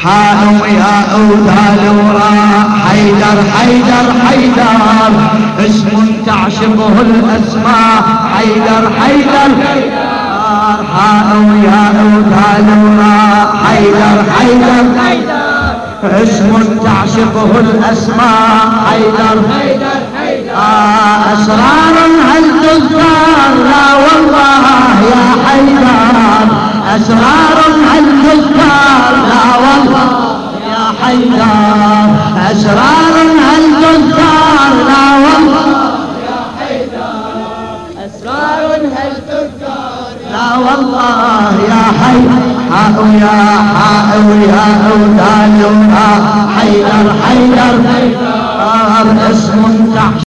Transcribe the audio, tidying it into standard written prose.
حاء وياء ودال وراء حيدر حيدر حيدر اسم تعشقه الأسماء حيدر حيدر حاء وياء ودال وراء حيدر حيدر اسم تعشقه الأسماء حيدر أسرار هل تذكر لا والله يا حيدر أسرار هل تذكر لا والله يا حيدر أسرار هل تذكر لا والله يا حيدر أسرار هل تذكر لا والله يا حيدر حاء ويا حاء ويا ودال وراء حيدر حيدر اسم